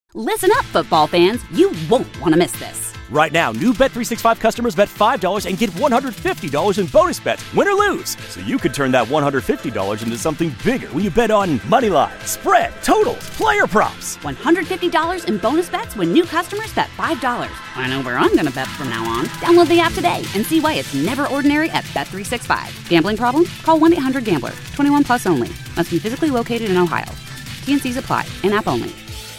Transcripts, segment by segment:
Listen up, football fans. You won't want to miss this. Right now, new Bet365 customers bet $5 and get $150 in bonus bets, win or lose. So you could turn that $150 into something bigger when you bet on money line, spread, totals, player props. $150 in bonus bets when new customers bet $5. I know where I'm going to bet from now on. Download the app today and see why it's never ordinary at Bet365. Gambling problem? Call 1-800-GAMBLER. 21 plus only. Must be physically located in Ohio. T&Cs apply. In-app only.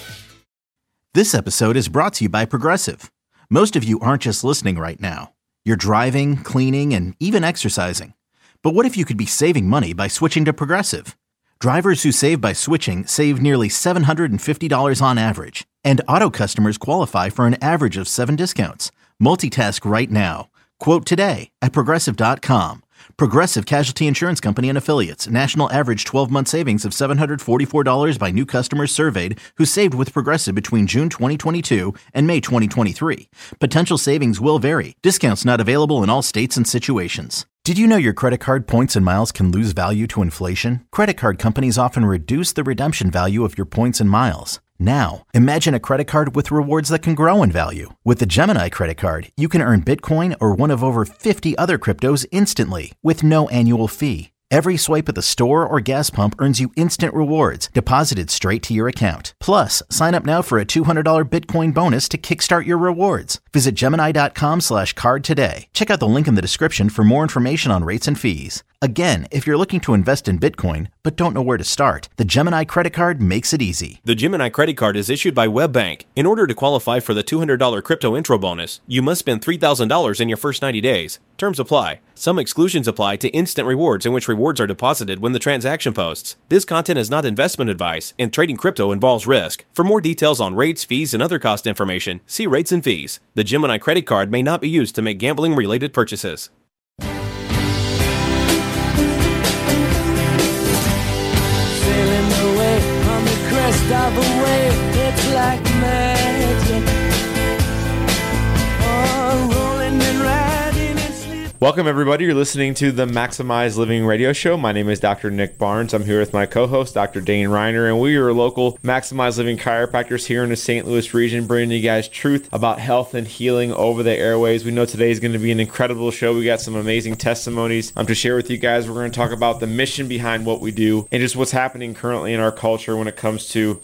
This episode is brought to you by Progressive. Most of you aren't just listening right now. You're driving, cleaning, and even exercising. But what if you could be saving money by switching to Progressive? Drivers who save by switching save nearly $750 on average. And auto customers qualify for an average of 7 discounts. Multitask right now. Quote today at Progressive.com. Progressive Casualty Insurance Company and Affiliates. National average 12-month savings of $744 by new customers surveyed who saved with Progressive between June 2022 and May 2023. Potential savings will vary. Discounts not available in all states and situations. Did you know your credit card points and miles can lose value to inflation? Credit card companies often reduce the redemption value of your points and miles. Now, imagine a credit card with rewards that can grow in value. With the Gemini credit card, you can earn Bitcoin or one of over 50 other cryptos instantly with no annual fee. Every swipe at the store or gas pump earns you instant rewards deposited straight to your account. Plus, sign up now for a $200 Bitcoin bonus to kickstart your rewards. Visit Gemini.com/card today. Check out the link in the description for more information on rates and fees. Again, if you're looking to invest in Bitcoin but don't know where to start, the Gemini credit card makes it easy. The Gemini credit card is issued by WebBank. In order to qualify for the $200 crypto intro bonus, you must spend $3,000 in your first 90 days. Terms apply. Some exclusions apply to instant rewards, in which rewards are deposited when the transaction posts. This content is not investment advice, and trading crypto involves risk. For more details on rates, fees, and other cost information, see rates and fees. The Gemini credit card may not be used to make gambling-related purchases. Sailing away on the crest of a wave, it's like magic. Oh, rolling and riding and sleep. Welcome, everybody. You're listening to the Maximize Living Radio Show. My name is Dr. Nick Barnes. I'm here with my co-host, Dr. Dane Reiner, and we are local Maximize Living chiropractors here in the St. Louis region, bringing you guys truth about health and healing over the airways. We know today is going to be an incredible show. We got some amazing testimonies to share with you guys. We're going to talk about the mission behind what we do and just what's happening currently in our culture when it comes to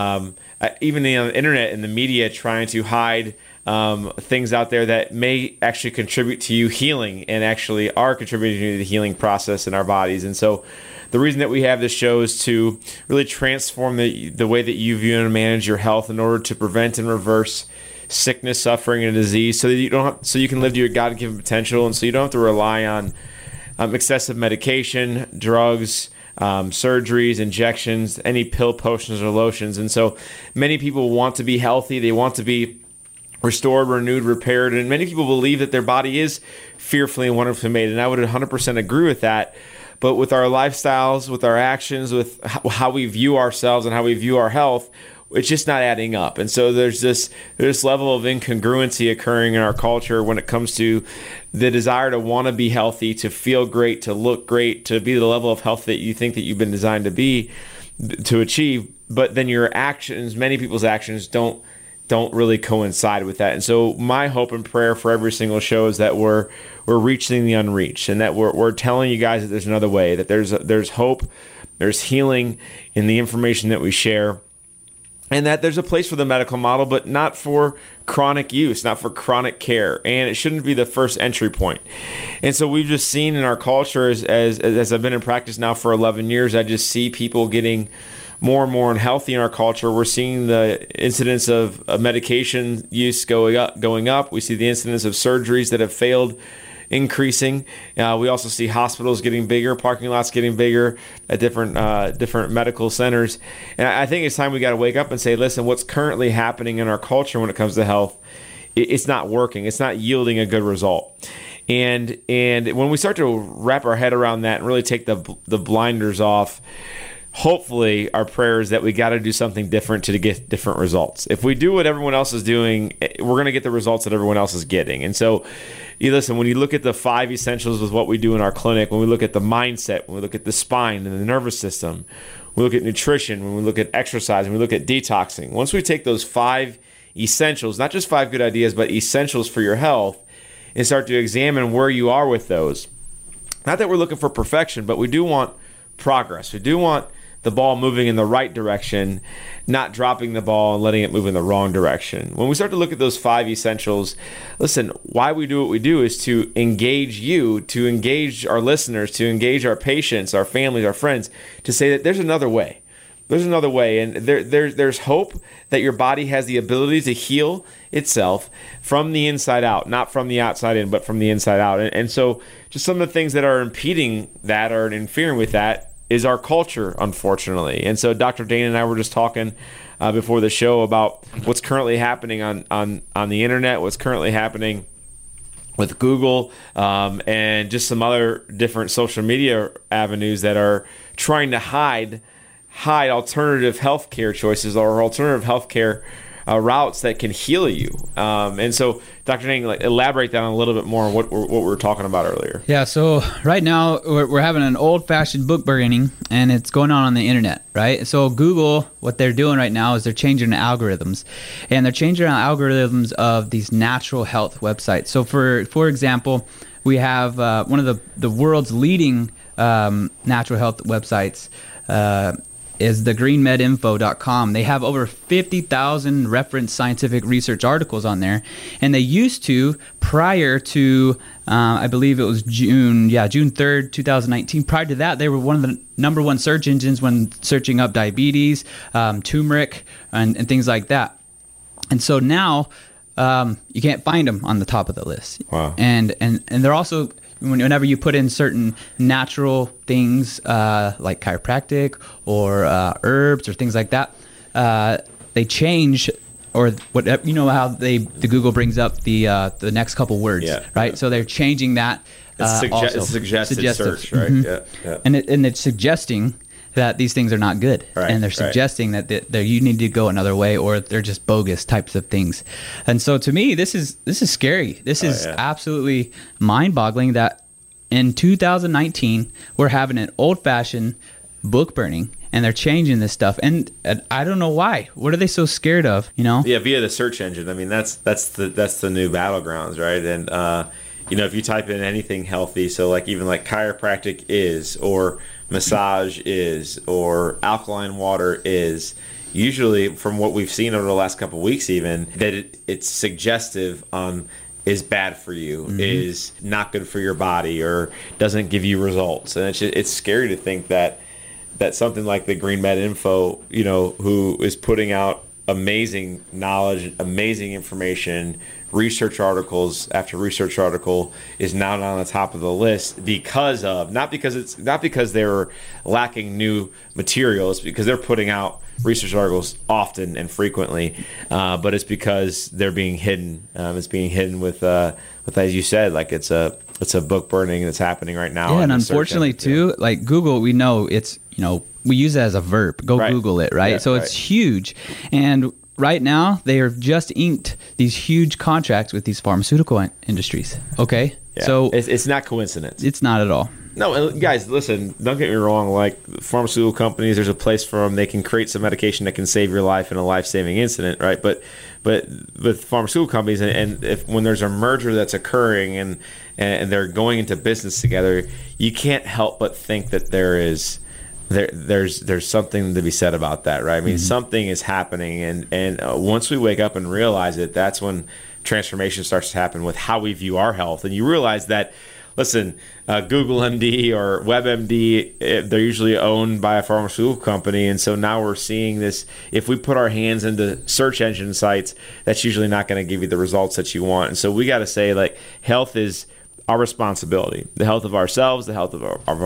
even the internet and the media trying to hide things out there that may actually contribute to you healing and actually are contributing to the healing process in our bodies. And so the reason that we have this show is to really transform the way that you view and manage your health in order to prevent and reverse sickness, suffering, and disease, so that you can live to your God-given potential, and so you don't have to rely on excessive medication, drugs, surgeries, injections, any pill, potions, or lotions. And so many people want to be healthy. They want to be restored, renewed, repaired, and many people believe that their body is fearfully and wonderfully made, and I would 100% agree with that. But with our lifestyles, with our actions, with how we view ourselves and how we view our health, it's just not adding up. And so there's this level of incongruency occurring in our culture when it comes to the desire to want to be healthy, to feel great, to look great, to be the level of health that you think that you've been designed to achieve. But then your actions, many people's actions don't really coincide with that. And so my hope and prayer for every single show is that we're reaching the unreached, and that we're telling you guys that there's another way, that there's hope, there's healing in the information that we share, and that there's a place for the medical model, but not for chronic use, not for chronic care, and it shouldn't be the first entry point. And so we've just seen in our culture, as I've been in practice now for 11 years, I just see people getting more and more unhealthy in our culture. We're seeing the incidence of medication use going up. We see the incidence of surgeries that have failed increasing. We also see hospitals getting bigger, parking lots getting bigger at different medical centers. And I think it's time we got to wake up and say, listen, what's currently happening in our culture when it comes to health, it's not working. It's not yielding a good result. And when we start to wrap our head around that and really take the blinders off, hopefully our prayer is that we got to do something different to get different results. If we do what everyone else is doing, we're going to get the results that everyone else is getting. And so, listen, when you look at the 5 essentials of what we do in our clinic, when we look at the mindset, when we look at the spine and the nervous system, we look at nutrition, when we look at exercise, and we look at detoxing. Once we take those 5 essentials, not just 5 good ideas, but essentials for your health, and start to examine where you are with those. Not that we're looking for perfection, but we do want progress. We do want the ball moving in the right direction, not dropping the ball and letting it move in the wrong direction. When we start to look at those 5 essentials, listen, why we do what we do is to engage you, to engage our listeners, to engage our patients, our families, our friends, to say that there's another way. There's another way, and there's hope that your body has the ability to heal itself from the inside out, not from the outside in, but from the inside out. And so just some of the things that are impeding that or interfering with that is our culture, unfortunately. And so Dr. Dana and I were just talking before the show about what's currently happening on the internet, what's currently happening with Google, and just some other different social media avenues that are trying to hide alternative healthcare choices or alternative healthcare routes that can heal you. And so, Dr. Dang, elaborate that on a little bit more on what we were talking about earlier. Yeah, so right now we're having an old-fashioned book burning, and it's going on the internet, right? So Google, what they're doing right now is they're changing the algorithms, and they're changing the algorithms of these natural health websites. So for example, we have one of the world's leading natural health websites, is the greenmedinfo.com. They have over 50,000 referenced scientific research articles on there. And they used to, prior to, I believe it was June 3rd, 2019. Prior to that, they were one of the number 1 search engines when searching up diabetes, turmeric, and things like that. And so now you can't find them on the top of the list. Wow. And they're also, whenever you put in certain natural things like chiropractic or herbs or things like that, they change, or whatever, you know how the Google brings up the next couple words, right? Yeah. So they're changing that. It's suggested search, right? Mm-hmm. Yeah. And it's suggesting that these things are not good, right, and they're suggesting that you need to go another way, or they're just bogus types of things. And so to me, this is scary. This is absolutely mind-boggling that in 2019 we're having an old-fashioned book burning, and they're changing this stuff. And I don't know why. What are they so scared of? You know? Yeah, via the search engine. I mean, that's the new battlegrounds, right? And if you type in anything healthy, so even chiropractic is, or massage is, or alkaline water is, usually from what we've seen over the last couple of weeks even, that it's suggestive on is bad for you, mm-hmm. is not good for your body, or doesn't give you results. And it's scary to think that something like the Green Med Info, who is putting out amazing knowledge, amazing information, research articles after research article, is now on the top of the list because of not because they're lacking new materials, because they're putting out research articles often and frequently, but it's because they're being hidden. It's being hidden with as you said, it's a book burning that's happening right now. Yeah, and unfortunately too, like Google, we know it's we use it as a verb. Go right. Google it, right? Yeah, so it's huge, and right now they have just inked these huge contracts with these pharmaceutical industries. Okay, yeah. So it's not coincidence. It's not at all. No, guys, listen, don't get me wrong. Like pharmaceutical companies, there's a place for them. They can create some medication that can save your life in a life-saving incident, right? But with pharmaceutical companies, and when there's a merger that's occurring and they're going into business together, you can't help but think that there's something to be said about that, right? I mean, mm-hmm. something is happening, and once we wake up and realize it, that's when transformation starts to happen with how we view our health. And you realize that, listen, Google MD or WebMD, they're usually owned by a pharmaceutical company, and so now we're seeing this. If we put our hands into search engine sites, that's usually not going to give you the results that you want. And so we got to say, health is our responsibility. The health of ourselves, the health of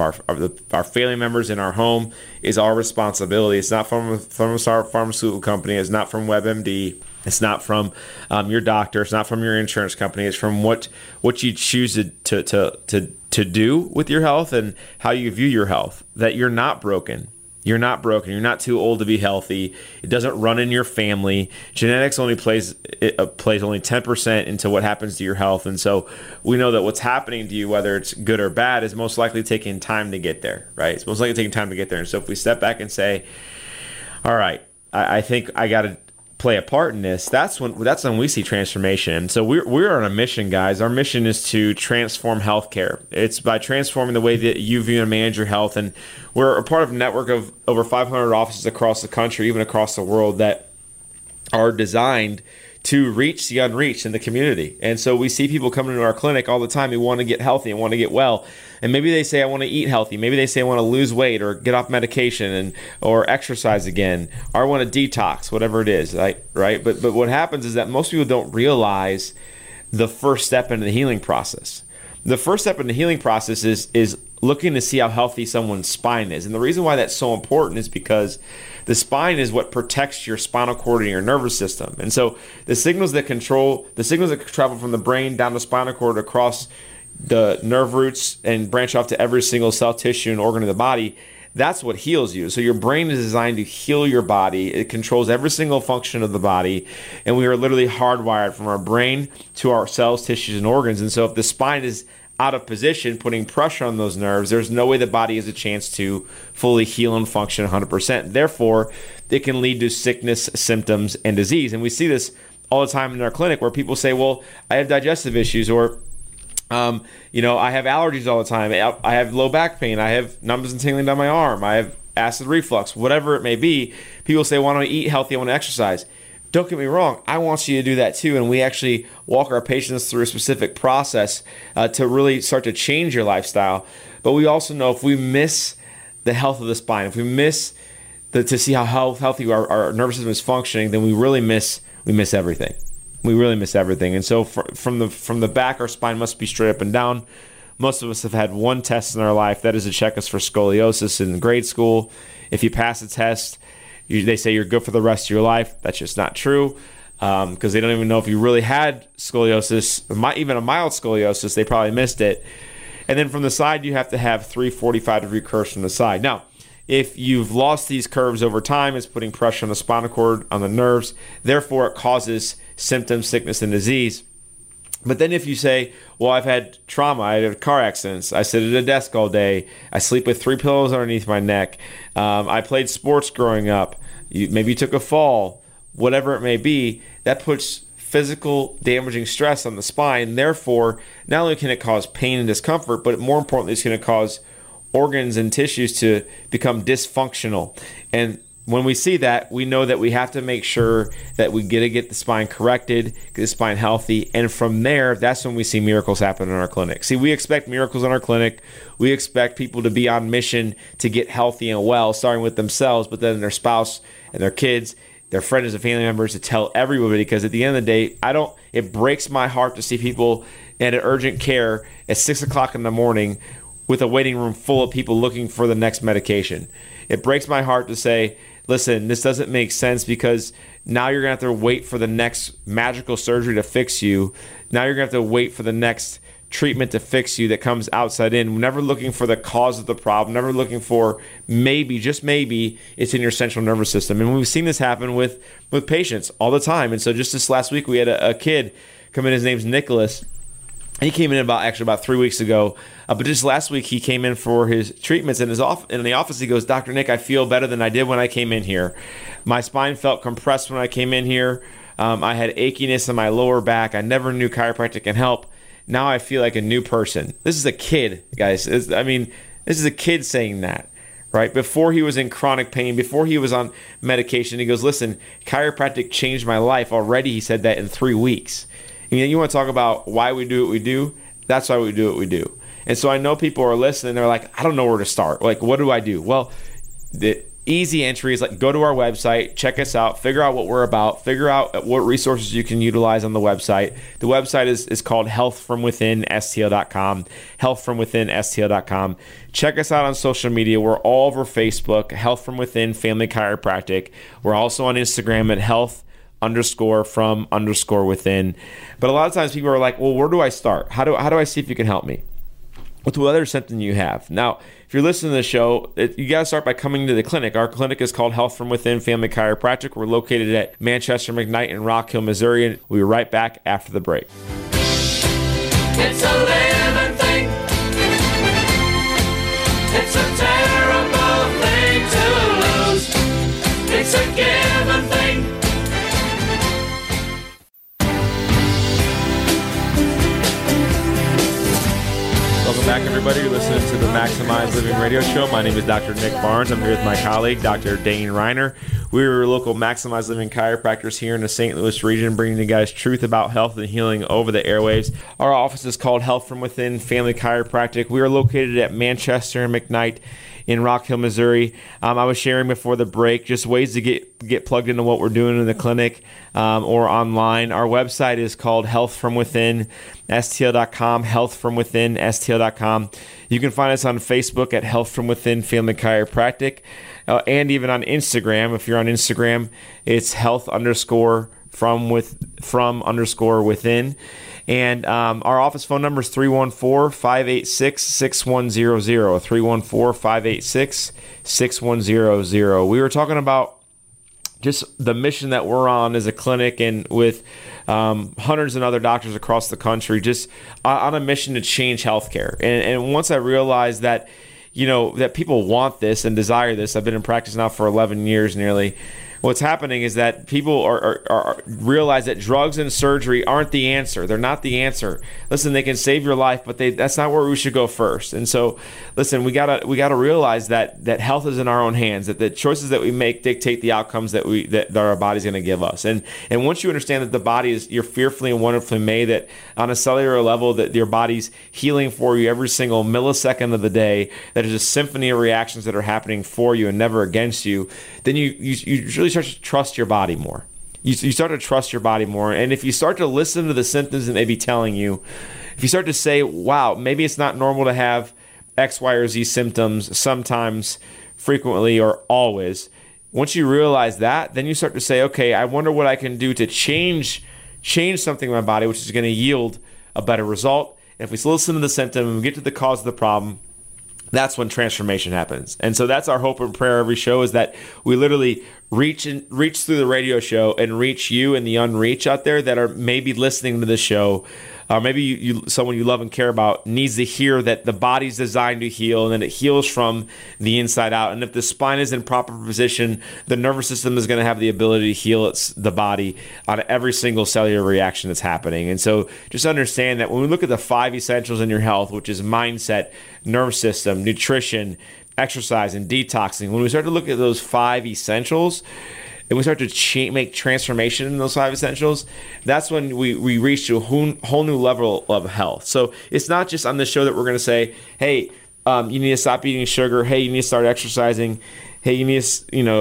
our family members in our home is our responsibility. It's not from a pharmaceutical company. It's not from WebMD. It's not from your doctor. It's not from your insurance company. It's from what you choose to do with your health and how you view your health. That you're not broken. You're not broken. You're not too old to be healthy. It doesn't run in your family. Genetics only plays only 10% into what happens to your health. And so we know that what's happening to you, whether it's good or bad, is most likely taking time to get there, right? It's most likely taking time to get there. And so if we step back and say, all right, I think I got to play a part in this, that's when we see transformation. So we're on a mission, guys. Our mission is to transform healthcare. It's by transforming the way that you view and manage your health. And we're a part of a network of over 500 offices across the country, even across the world, that are designed to reach the unreached in the community. And so we see people coming into our clinic all the time who want to get healthy and want to get well. And maybe they say, I want to eat healthy. Maybe they say, I want to lose weight or get off medication or exercise again, or I want to detox, whatever it is, right? But what happens is that most people don't realize the first step into the healing process. The first step in the healing process is looking to see how healthy someone's spine is. And the reason why that's so important is because the spine is what protects your spinal cord and your nervous system. And so the signals that travel from the brain down the spinal cord across the nerve roots and branch off to every single cell, tissue, and organ of the body, that's what heals you. So your brain is designed to heal your body. It controls every single function of the body. And we are literally hardwired from our brain to our cells, tissues, and organs. And so if the spine is out of position, putting pressure on those nerves, there's no way the body has a chance to fully heal and function 100%. Therefore, it can lead to sickness, symptoms, and disease. And we see this all the time in our clinic where people say, well, I have digestive issues, or I have allergies all the time. I have low back pain. I have numbness and tingling down my arm. I have acid reflux, whatever it may be. People say, well, I want to eat healthy. I want to exercise. Don't get me wrong. I want you to do that too. And we actually walk our patients through a specific process to really start to change your lifestyle. But we also know if we miss the health of the spine, if we miss to see how healthy our nervous system is functioning, then we miss everything. We really miss everything. And so from the back, our spine must be straight up and down. Most of us have had one test in our life. That is to check us for scoliosis in grade school. If you pass the test, they say you're good for the rest of your life. That's just not true, because they don't even know if you really had scoliosis, even a mild scoliosis. They probably missed it. And then from the side, you have to have 3 45-degree curves from the side. Now, if you've lost these curves over time, it's putting pressure on the spinal cord, on the nerves. Therefore, it causes symptoms, sickness, and disease. But then if you say, well, I've had trauma, I had car accidents, I sit at a desk all day, I sleep with 3 pillows underneath my neck, I played sports growing up, maybe you took a fall, whatever it may be, that puts physical damaging stress on the spine. Therefore, not only can it cause pain and discomfort, but more importantly, it's going to cause organs and tissues to become dysfunctional. And when we see that, we know that we have to make sure that we get the spine corrected, get the spine healthy, and from there, that's when we see miracles happen in our clinic. See, we expect miracles in our clinic. We expect people to be on mission to get healthy and well, starting with themselves, but then their spouse and their kids, their friends and family members, to tell everybody, because at the end of the day, it breaks my heart to see people at an urgent care at 6 o'clock in the morning with a waiting room full of people looking for the next medication. It breaks my heart to say, listen, this doesn't make sense, because now you're going to have to wait for the next magical surgery to fix you. Now you're going to have to wait for the next treatment to fix you that comes outside in. We're never looking for the cause of the problem, never looking for maybe, just maybe, it's in your central nervous system. And we've seen this happen with patients all the time. And so just this last week, we had a kid come in. His name's Nicholas. He came in about 3 weeks ago, but just last week he came in for his treatments. In the office, he goes, Dr. Nick, I feel better than I did when I came in here. My spine felt compressed when I came in here. I had achiness in my lower back. I never knew chiropractic can help. Now I feel like a new person. This is a kid, guys. This is a kid saying that, right? Before he was in chronic pain, before he was on medication, he goes, listen, chiropractic changed my life already. He said that in 3 weeks. You want to talk about why we do what we do? That's why we do what we do. And so I know people are listening. They're like, I don't know where to start. Like, what do I do? Well, the easy entry is like, go to our website, check us out, figure out what we're about, figure out what resources you can utilize on the website. The website is called healthfromwithinstl.com, healthfromwithinstl.com. Check us out on social media. We're all over Facebook, Health From Within Family Chiropractic. We're also on Instagram at health_from_within. But a lot of times people are like, well, where do I start? How do I see if you can help me with whatever symptom you have? Now, if you're listening to the show, you got to start by coming to the clinic. Our clinic is called Health from Within Family Chiropractic. We're located at Manchester McKnight in Rock Hill, Missouri. And we'll be right back after the break. It's a living thing. It's a terrible thing to lose. It's a given thing. Welcome back, everybody. You're listening to the Maximize Living Radio Show. My name is Dr. Nick Barnes. I'm here with my colleague, Dr. Dane Reiner. We're local Maximize Living chiropractors here in the St. Louis region, bringing you guys truth about health and healing over the airwaves. Our office is called Health from Within Family Chiropractic. We are located at Manchester and McKnight in Rock Hill, Missouri. I was sharing before the break just ways to get plugged into what we're doing in the clinic or online. Our website is called healthfromwithinstl.com, healthfromwithinstl.com. You can find us on Facebook at Health from Within Family Chiropractic, and even on Instagram. If you're on Instagram, it's health_from_within. And our office phone number is 314-586-6100, 314-586-6100. We were talking about just the mission that we're on as a clinic and with hundreds of other doctors across the country, just on a mission to change healthcare. And once I realized that, that people want this and desire this, I've been in practice now for 11 years nearly. What's happening is that people are realize that drugs and surgery aren't the answer. They're not the answer. Listen, they can save your life, but that's not where we should go first. And so, listen, we gotta realize that health is in our own hands. That the choices that we make dictate the outcomes that our body's going to give us. And once you understand that the body you're fearfully and wonderfully made, that on a cellular level that your body's healing for you every single millisecond of the day, that there's a symphony of reactions that are happening for you and never against you, then you really start to trust your body more. You start to trust your body more. And if you start to listen to the symptoms that they be telling you, if you start to say, wow, maybe it's not normal to have X, Y, or Z symptoms sometimes, frequently, or always, once you realize that, then you start to say, okay, I wonder what I can do to change something in my body, which is going to yield a better result. And if we listen to the symptom and we get to the cause of the problem, that's when transformation happens. And so that's our hope and prayer every show, is that we literally reach through the radio show and reach you and the unreached out there that are maybe listening to the show. Maybe someone you love and care about needs to hear that the body's designed to heal and that it heals from the inside out. And if the spine is in proper position, the nervous system is going to have the ability to heal the body on every single cellular reaction that's happening. And so just understand that when we look at the 5 essentials in your health, which is mindset, nervous system, nutrition, exercise, and detoxing, when we start to look at those 5 essentials, and we start to make transformation in those 5 essentials, that's when we reach to a whole new level of health. So it's not just on this show that we're going to say, hey, you need to stop eating sugar. Hey, you need to start exercising. Hey, you need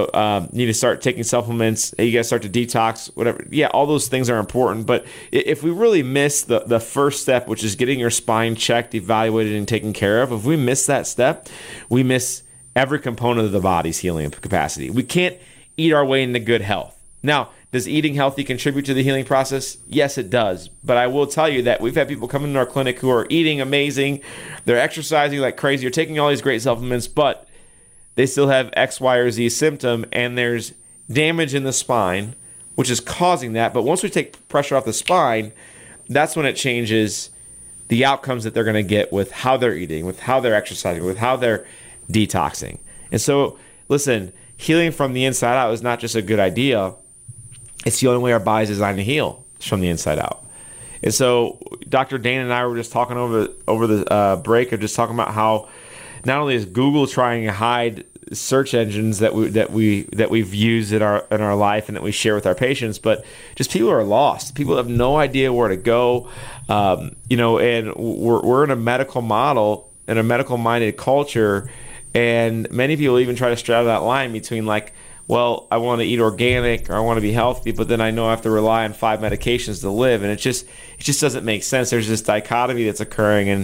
to start taking supplements. Hey, you got to start to detox, whatever. Yeah, all those things are important. But if we really miss the first step, which is getting your spine checked, evaluated, and taken care of, if we miss that step, we miss every component of the body's healing capacity. We can't eat our way into good health. Now, does eating healthy contribute to the healing process? Yes, it does. But I will tell you that we've had people come into our clinic who are eating amazing, they're exercising like crazy, they're taking all these great supplements, but they still have X, Y, or Z symptom, and there's damage in the spine, which is causing that. But once we take pressure off the spine, that's when it changes the outcomes that they're going to get with how they're eating, with how they're exercising, with how they're detoxing. And so, listen, healing from the inside out is not just a good idea. It's the only way our body's designed to heal, is from the inside out. And so Dr. Dane and I were just talking over the break, of just talking about how not only is Google trying to hide search engines that we've used in our life and that we share with our patients, but just people are lost. People have no idea where to go. And we're in a medical model, in a medical minded culture. And many people even try to straddle that line between like, well, I want to eat organic or I want to be healthy, but then I know I have to rely on 5 medications to live. And it just doesn't make sense. There's this dichotomy that's occurring. And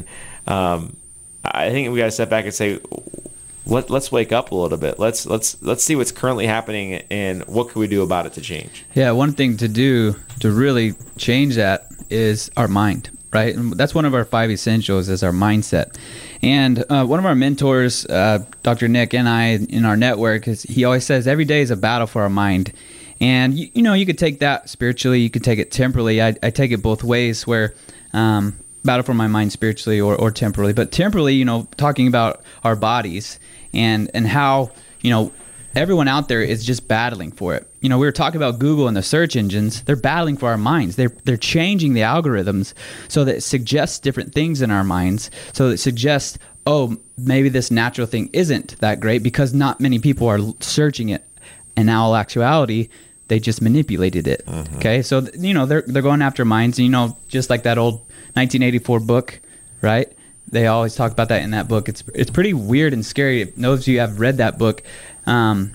I think we got to step back and say, let's wake up a little bit. Let's see what's currently happening and what can we do about it to change. Yeah, one thing to do to really change that is our mind. right? And that's one of our 5 essentials is our mindset. And one of our mentors, Dr. Nick, and I in our network, he always says every day is a battle for our mind. And, you could take that spiritually, you could take it temporally. I take it both ways where battle for my mind spiritually or temporally. But temporally, talking about our bodies and how, everyone out there is just battling for it. We were talking about Google and the search engines. They're battling for our minds. They're changing the algorithms so that it suggests different things in our minds. So it suggests, oh, maybe this natural thing isn't that great because not many people are searching it. And in all actuality, they just manipulated it. Mm-hmm. Okay, so they're going after minds. Just like that old 1984 book, right? They always talk about that in that book. It's pretty weird and scary. Those of you have read that book, and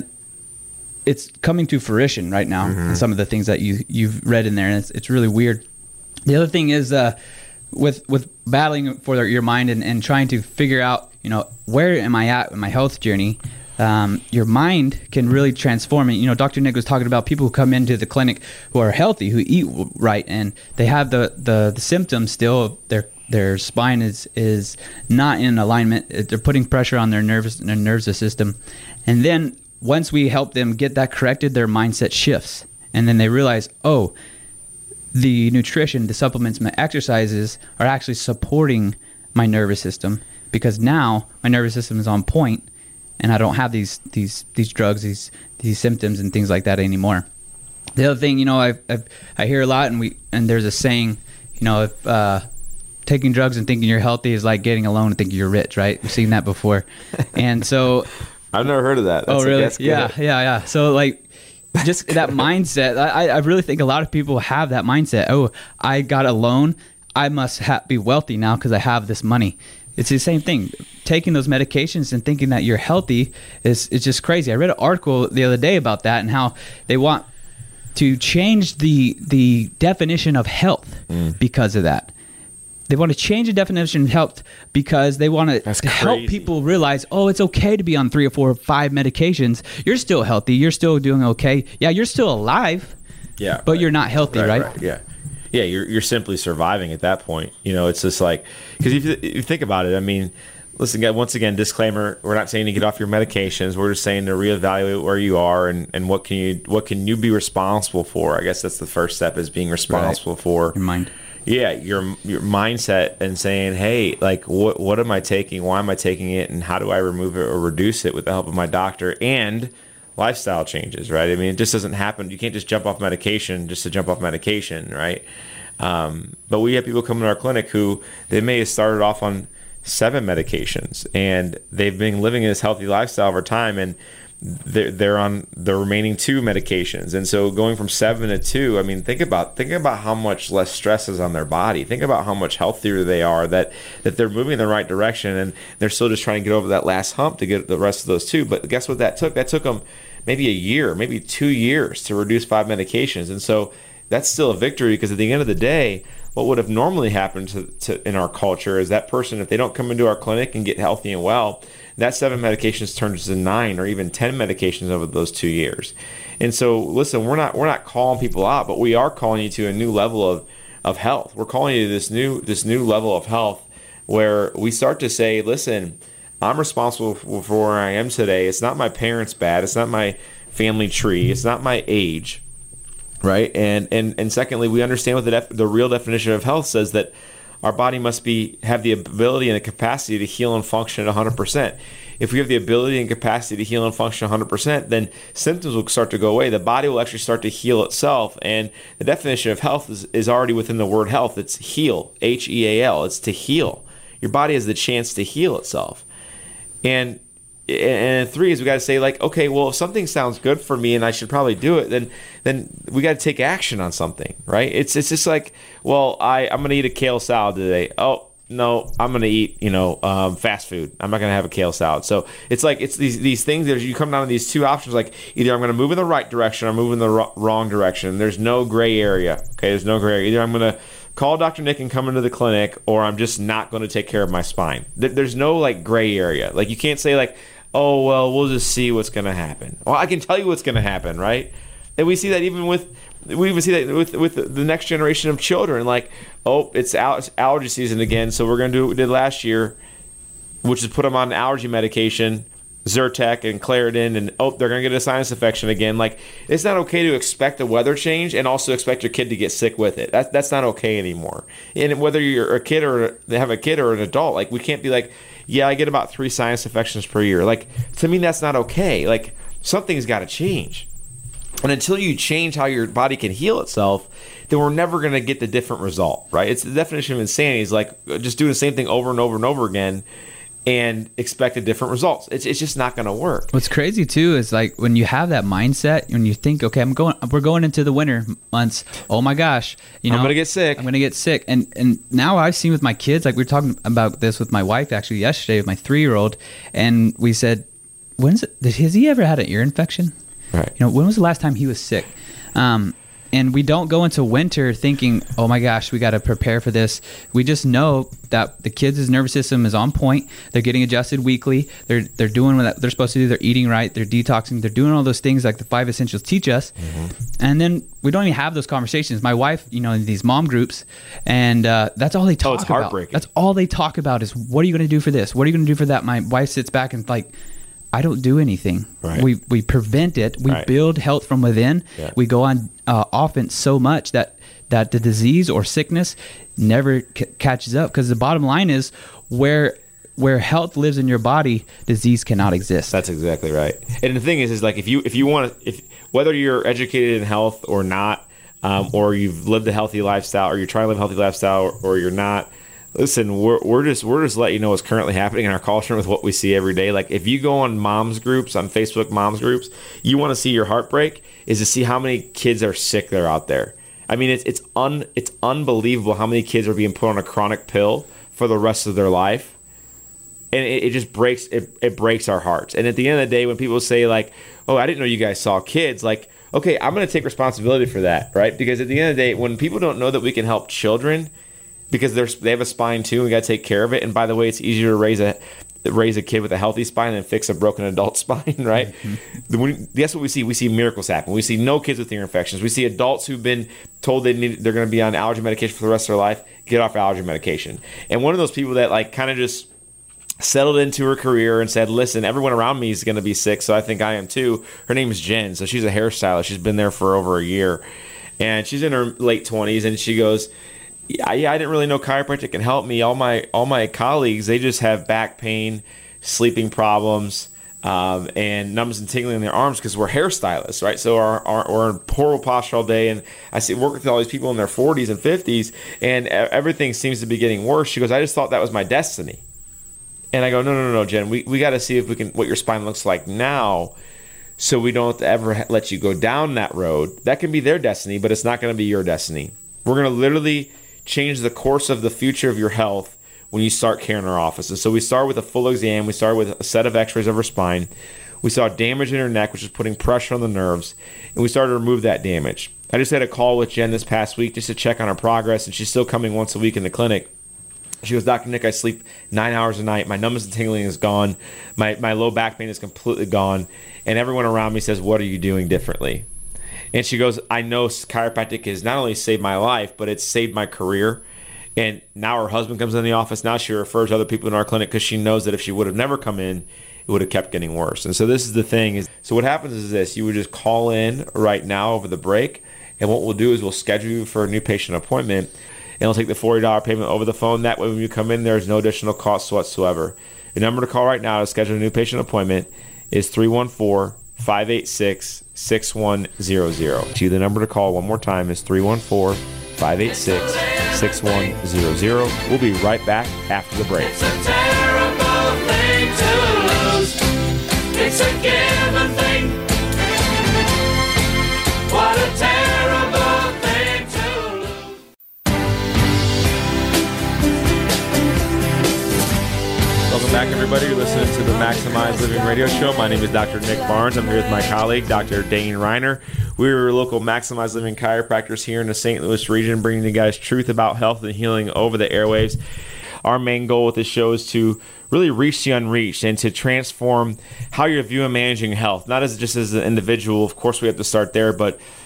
it's coming to fruition right now. Mm-hmm. Some of the things that you've read in there, and it's really weird. The other thing is with battling for your mind and trying to figure out, where am I at in my health journey? Your mind can really transform it. Dr. Nick was talking about people who come into the clinic who are healthy, who eat right, and they have the symptoms still. Their spine is not in alignment. They're putting pressure on their nervous system. And then once we help them get that corrected, their mindset shifts. And then they realize, oh, the nutrition, the supplements, my exercises are actually supporting my nervous system because now my nervous system is on point and I don't have these drugs, these symptoms and things like that anymore. The other thing, I hear a lot, and there's a saying, if taking drugs and thinking you're healthy is like getting a loan and thinking you're rich, right? We've seen that before. And so I've never heard of that. Oh, really? Yeah. So just that mindset, I really think a lot of people have that mindset. Oh, I got a loan. I must be wealthy now because I have this money. It's the same thing. Taking those medications and thinking that you're healthy is just crazy. I read an article the other day about that and how they want to change the definition of health because of that. They want to change the definition of health because they want to help people realize, oh, it's okay to be on 3 or 4 or 5 medications. You're still healthy. You're still doing okay. Yeah, you're still alive. Yeah, but you're not healthy, right? Yeah. Yeah, you're simply surviving at that point. It's just like, because if you think about it, I mean, listen, once again, disclaimer: we're not saying to get off your medications. We're just saying to reevaluate where you are and what can you be responsible for. I guess that's the first step, is being responsible for your mind. Yeah, your mindset, and saying, hey, like, what am I taking? Why am I taking it? And how do I remove it or reduce it with the help of my doctor? And lifestyle changes, right? I mean, it just doesn't happen. You can't just jump off medication just to jump off medication, right? But we have people come to our clinic who they may have started off on 7 medications, and they've been living this healthy lifestyle over time, and they're on the remaining 2 medications. And so going from 7 to 2, I mean, think about how much less stress is on their body. Think about how much healthier they are, that they're moving in the right direction, and they're still just trying to get over that last hump to get the rest of those 2. But guess what that took? That took them maybe a year, maybe 2 years to reduce 5 medications. And so that's still a victory, because at the end of the day, what would have normally happened to in our culture is that person, if they don't come into our clinic and get healthy and well, that 7 medications turns to 9 or even 10 medications over those 2 years. And so, listen, we're not calling people out, but we are calling you to a new level of health. We're calling you to this new level of health where we start to say, listen, I'm responsible for where I am today. It's not my parents' bad. It's not my family tree. It's not my age, right? And secondly, we understand what the real definition of health says, that our body must have the ability and the capacity to heal and function at 100%. If we have the ability and capacity to heal and function 100%, then symptoms will start to go away. The body will actually start to heal itself. And the definition of health is already within the word health. It's heal, H-E-A-L. It's to heal. Your body has the chance to heal itself. And 3 is we got to say, like, okay, well, if something sounds good for me and I should probably do it, then we got to take action on something, right? It's just like, well, I'm going to eat a kale salad today. Oh, no, I'm going to eat, fast food. I'm not going to have a kale salad. So it's like, it's these things that you come down to these 2 options, like either I'm going to move in the right direction or I'm moving in the wrong direction. There's no gray area. Okay, there's no gray area. Either I'm going to call Dr. Nick and come into the clinic, or I'm just not going to take care of my spine. There's no like gray area. Like, you can't say like, oh, well, we'll just see what's going to happen. Well, I can tell you what's going to happen, right? And we see that even with we even see that with the next generation of children. Like, oh, it's allergy season again, so we're going to do what we did last year, which is put them on allergy medication, Zyrtec and Claritin, and they're going to get a sinus infection again. Like, it's not okay to expect a weather change and also expect your kid to get sick with it. That's not okay anymore. And whether you're a kid or they have a kid or an adult, like, we can't be like, yeah, I get about 3 sinus infections per year. Like, to me, that's not okay. Like, something's got to change. And until you change how your body can heal itself, then we're never going to get the different result, right? It's the definition of insanity is like just doing the same thing over and over and over again and expect a different results. It's just not going to work. What's crazy too is like when you have that mindset, when you think, okay, we're going into the winter months. Oh my gosh, I'm going to get sick. I'm going to get sick. And now I've seen with my kids, like we were talking about this with my wife actually yesterday with my 3-year-old, and we said, has he ever had an ear infection? Right. When was the last time he was sick? And we don't go into winter thinking, oh my gosh, we got to prepare for this. We just know that the kids' nervous system is on point. They're getting adjusted weekly. They're doing what they're supposed to do. They're eating right. They're detoxing. They're doing all those things like the 5 essentials teach us. Mm-hmm. And then we don't even have those conversations. My wife, in these mom groups, and that's all they talk about. It's heartbreaking. That's all they talk about is, what are you going to do for this? What are you going to do for that? My wife sits back and like, I don't do anything. Right. We prevent it. We Right. build health from within. Yeah. We go on offense so much that the disease or sickness never catches up. Because the bottom line is where health lives in your body, disease cannot exist. That's exactly right. And the thing is like if you want to, whether you're educated in health or not, or you've lived a healthy lifestyle, or you're trying to live a healthy lifestyle, or you're not. Listen, we're just letting you know what's currently happening in our culture with what we see every day. Like if you go on moms groups, on Facebook moms groups, you want to see your heartbreak is to see how many kids are sick that are out there. I mean, it's unbelievable how many kids are being put on a chronic pill for the rest of their life, and it just breaks our hearts. And at the end of the day, when people say like, "Oh, I didn't know you guys saw kids," like, okay, I'm going to take responsibility for that, right? Because at the end of the day, when people don't know that we can help children, because they have a spine too, and we got to take care of it. And by the way, it's easier to raise a kid with a healthy spine than fix a broken adult spine, right? Mm-hmm. That's what we see. We see miracles happen. We see no kids with ear infections. We see adults who've been told they're going to be on allergy medication for the rest of their life get off allergy medication. And one of those people that like kind of just settled into her career and said, listen, everyone around me is going to be sick, so I think I am too. Her name is Jen. So she's a hairstylist. She's been there for over a year. And she's in her late 20s, and she goes, I didn't really know chiropractic can help me. All my colleagues, they just have back pain, sleeping problems, and numbness and tingling in their arms because we're hairstylists, right? So we're in poor posture all day, and I work with all these people in their 40s and 50s, and everything seems to be getting worse. She goes, I just thought that was my destiny. And I go, no, Jen, we got to see if we can what your spine looks like now, so we don't ever let you go down that road. That can be their destiny, but it's not going to be your destiny. We're going to literally change the course of the future of your health when you start care in our offices. So we start with a full exam. We started with a set of x-rays of her spine. We saw damage in her neck, which is putting pressure on the nerves, and we started to remove that damage. I just had a call with Jen this past week just to check on her progress, and she's still coming once a week in the clinic. She goes, Dr. Nick, I sleep 9 hours a night. My numbness and tingling is gone. My low back pain is completely gone. And everyone around me says, what are you doing differently? And she goes, I know chiropractic has not only saved my life, but it's saved my career. And now her husband comes in the office. Now she refers other people in our clinic because she knows that if she would have never come in, it would have kept getting worse. And so this is the thing. So what happens is this. You would just call in right now over the break. And what we'll do is we'll schedule you for a new patient appointment. And we'll take the $40 payment over the phone. That way when you come in, there's no additional cost whatsoever. The number to call right now to schedule a new patient appointment is 314-586-6100. The number to call one more time is 314-586-6100. We'll be right back after the break. It's a terrible thing to lose. It's a given thing. What a terrible thing to lose. Welcome back, everybody. You're listening to the Maximize Living Radio Show. My name is Dr. Nick Barnes. I'm here with my colleague, Dr. Dane Reiner. We're local Maximize Living chiropractors here in the St. Louis region, bringing you guys truth about health and healing over the airwaves. Our main goal with this show is to really reach the unreached and to transform how you're viewing managing health, not as just as an individual. Of course, we have to start there, but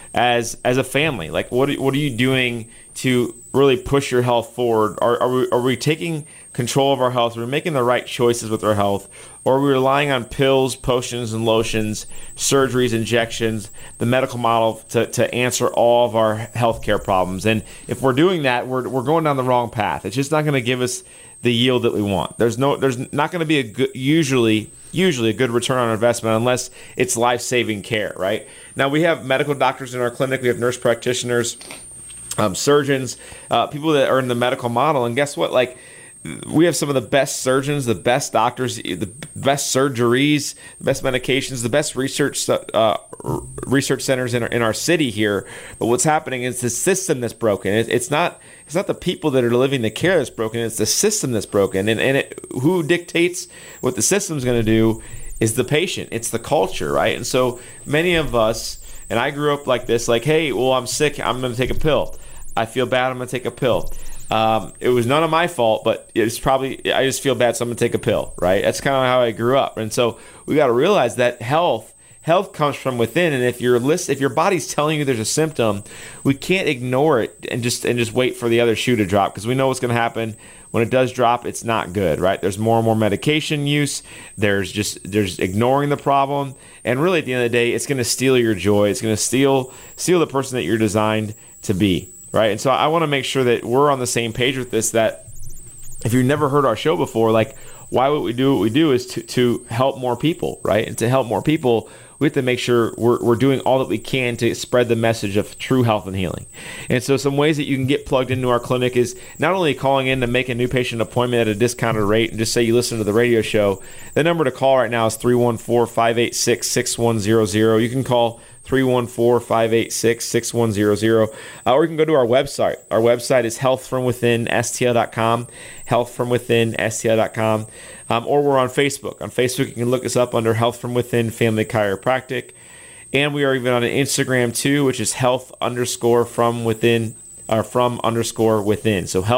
as a family? Like, what are you doing to really push your health forward? Are we taking control of our health? Are we making the right choices with our health? Or are we relying on pills, potions, and lotions, surgeries, injections, the medical model to answer all of our healthcare problems? And if we're doing that, we're going down the wrong path. It's just not going to give us the yield that we want. There's not going to be usually a good return on investment unless it's life-saving care, right? Now, we have medical doctors in our clinic. We have nurse practitioners, surgeons, people that are in the medical model. And guess what? Like, we have some of the best surgeons, the best doctors, the best surgeries, the best medications, the best research centers in our city here. But what's happening is the system that's broken. It's not the people that are living the care that's broken. It's the system that's broken. And who dictates what the system's going to do is the patient. It's the culture, right? And so many of us, and I grew up like this, like, hey, well, I'm sick, I'm going to take a pill. I feel bad, I'm going to take a pill. It was none of my fault, but it's probably, I just feel bad, so I'm going to take a pill, right? That's kind of how I grew up. And so we got to realize that health comes from within. And if your body's telling you there's a symptom, we can't ignore it and just wait for the other shoe to drop, because we know what's going to happen. When it does drop, it's not good, right? There's more and more medication use. There's ignoring the problem. And really, at the end of the day, it's going to steal your joy. It's going to steal the person that you're designed to be. Right. And so I want to make sure that we're on the same page with this, that if you've never heard our show before, like, why would we do what we do is to help more people. Right. And to help more people, we have to make sure we're doing all that we can to spread the message of true health and healing. And so some ways that you can get plugged into our clinic is not only calling in to make a new patient appointment at a discounted rate and just say you listen to the radio show. The number to call right now is 314-586-6100. You can call 314-586-6100. Or you can go to our website. Our website is healthfromwithinstl.com, healthfromwithinstl.com. Or we're on Facebook. On Facebook, you can look us up under Health From Within Family Chiropractic. And we are even on Instagram too, which is health_from_within. So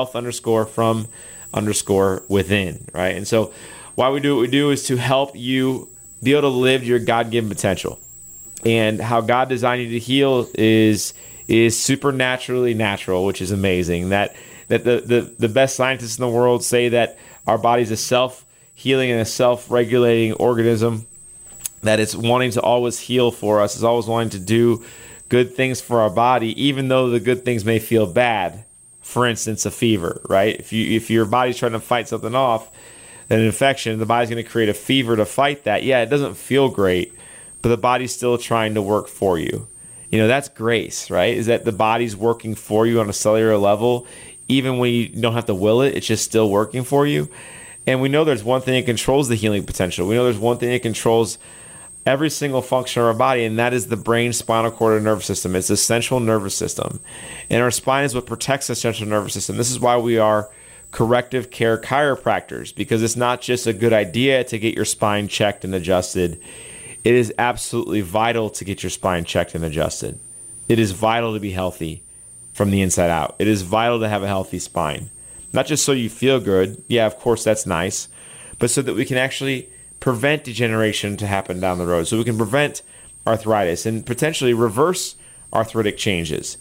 health_from_within, right? And so why we do what we do is to help you be able to live your God-given potential. And how God designed you to heal is supernaturally natural, which is amazing. That the best scientists in the world say that our body's a self-healing and a self-regulating organism, that it's wanting to always heal for us, it's always wanting to do good things for our body, even though the good things may feel bad. For instance, a fever, right? If your body's trying to fight something off, an infection, the body's going to create a fever to fight that. Yeah, it doesn't feel great, but the body's still trying to work for you. You know, that's grace, right? Is that the body's working for you on a cellular level, even when you don't have to will it, it's just still working for you. And we know there's one thing that controls the healing potential. We know there's one thing that controls every single function of our body, and that is the brain, spinal cord, and nervous system. It's the central nervous system. And our spine is what protects the central nervous system. This is why we are corrective care chiropractors, because it's not just a good idea to get your spine checked and adjusted. It is absolutely vital to get your spine checked and adjusted. It is vital to be healthy from the inside out. It is vital to have a healthy spine. Not just so you feel good. Yeah, of course, that's nice. But so that we can actually prevent degeneration to happen down the road. So we can prevent arthritis and potentially reverse arthritic changes.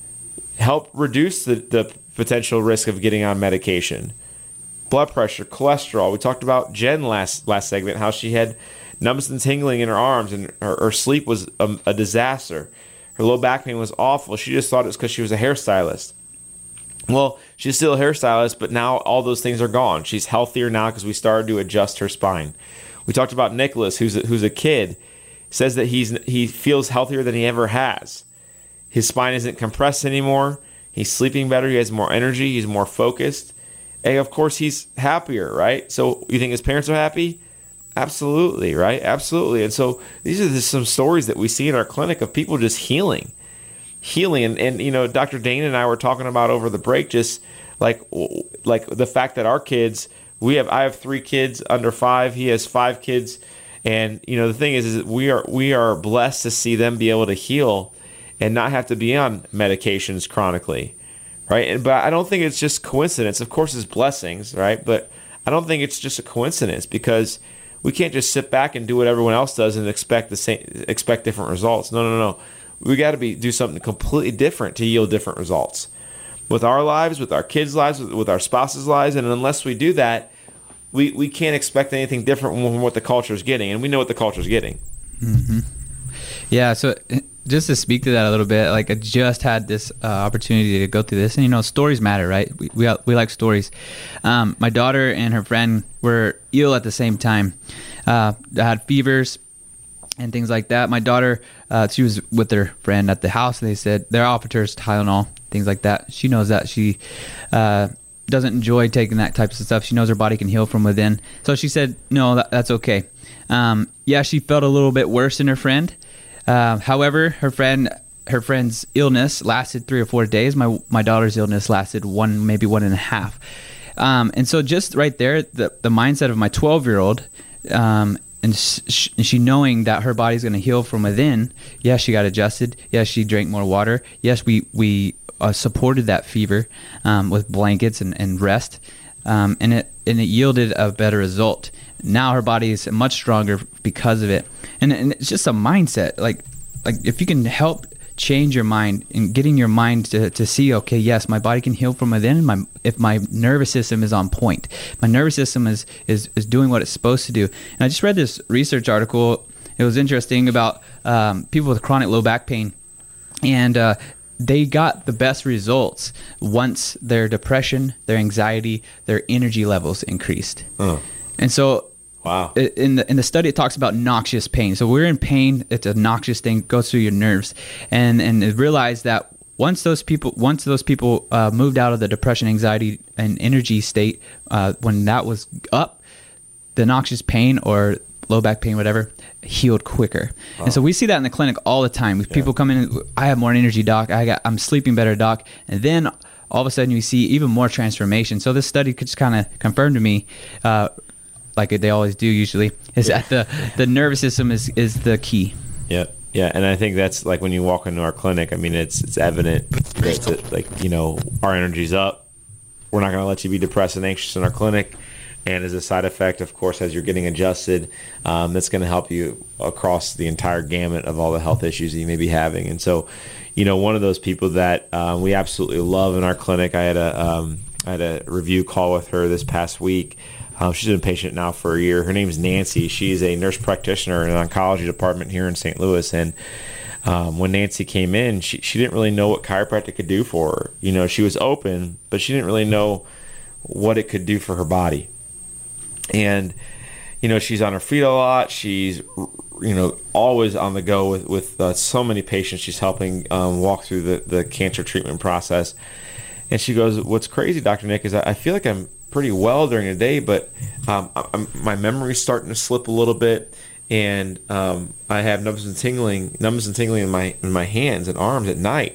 Help reduce the potential risk of getting on medication. Blood pressure, cholesterol. We talked about Jen last segment, how she had numbness and tingling in her arms, and her sleep was a disaster. Her low back pain was awful. She just thought it was because she was a hairstylist. Well, she's still a hairstylist, but now all those things are gone. She's healthier now because we started to adjust her spine. We talked about Nicholas, who's a kid, says that he feels healthier than he ever has. His spine isn't compressed anymore. He's sleeping better. He has more energy. He's more focused. And of course, he's happier, right? So you think his parents are happy? Absolutely, right? Absolutely. And so these are just some stories that we see in our clinic of people just healing. And you know, Dr. Dane and I were talking about over the break, just like the fact that our kids, I have 3 kids under 5. He has 5 kids. And you know, the thing is that we are blessed to see them be able to heal and not have to be on medications chronically, right? But I don't think it's just coincidence. Of course, it's blessings, right? But I don't think it's just a coincidence, because we can't just sit back and do what everyone else does and expect different results. No. we got to do something completely different to yield different results with our lives, with our kids' lives, with our spouses' lives. And unless we do that, we can't expect anything different from what the culture is getting. And we know what the culture is getting. Mm-hmm. Yeah. So just to speak to that a little bit, like I just had this opportunity to go through this, and you know, stories matter, right? We like stories. My daughter and her friend were ill at the same time. They had fevers and things like that. My daughter, she was with her friend at the house, and they offered her Tylenol, things like that. She knows that she doesn't enjoy taking that type of stuff. She knows her body can heal from within. So she said, no, that's okay. Yeah, she felt a little bit worse than her friend. However, her friend's illness lasted 3 or 4 days. My daughter's illness lasted maybe 1.5. And so just right there, the mindset of my 12-year-old, and she knowing that her body's going to heal from within. Yes, she got adjusted. Yes, she drank more water. Yes, we supported that fever with blankets and rest, and it yielded a better result. Now her body is much stronger because of it, and it's just a mindset. Like if you can help change your mind and getting your mind to see, okay, yes, my body can heal from within. If my nervous system is on point, my nervous system is doing what it's supposed to do. And I just read this research article. It was interesting about people with chronic low back pain, and they got the best results once their depression, their anxiety, their energy levels increased. And so, wow. In the study, it talks about noxious pain. So we're in pain. It's a noxious thing, goes through your nerves, and it realized that once those people moved out of the depression, anxiety, and energy state, when that was up, the noxious pain or low back pain, whatever, healed quicker. Wow. And so we see that in the clinic all the time. With people come in, I have more energy, doc. I'm sleeping better, doc. And then all of a sudden, you see even more transformation. So this study just kind of confirmed to me, like they always do usually, is that the nervous system is the key. Yeah. Yeah, and I think that's like when you walk into our clinic, I mean, it's evident that like, you know, our energy's up. We're not going to let you be depressed and anxious in our clinic. And as a side effect, of course, as you're getting adjusted, that's going to help you across the entire gamut of all the health issues that you may be having. And so, you know, one of those people that we absolutely love in our clinic, I had a review call with her this past week. She's been a patient now for a year. Her name is Nancy. She's a nurse practitioner in an oncology department here in St. Louis. And when Nancy came in, she didn't really know what chiropractic could do for her. You know, she was open, but she didn't really know what it could do for her body. And, you know, she's on her feet a lot. She's, you know, always on the go with so many patients she's helping walk through the cancer treatment process. And she goes, what's crazy, Dr. Nick, is I feel like I'm pretty well during the day, but my memory's starting to slip a little bit, and I have numbness and tingling in my hands and arms at night.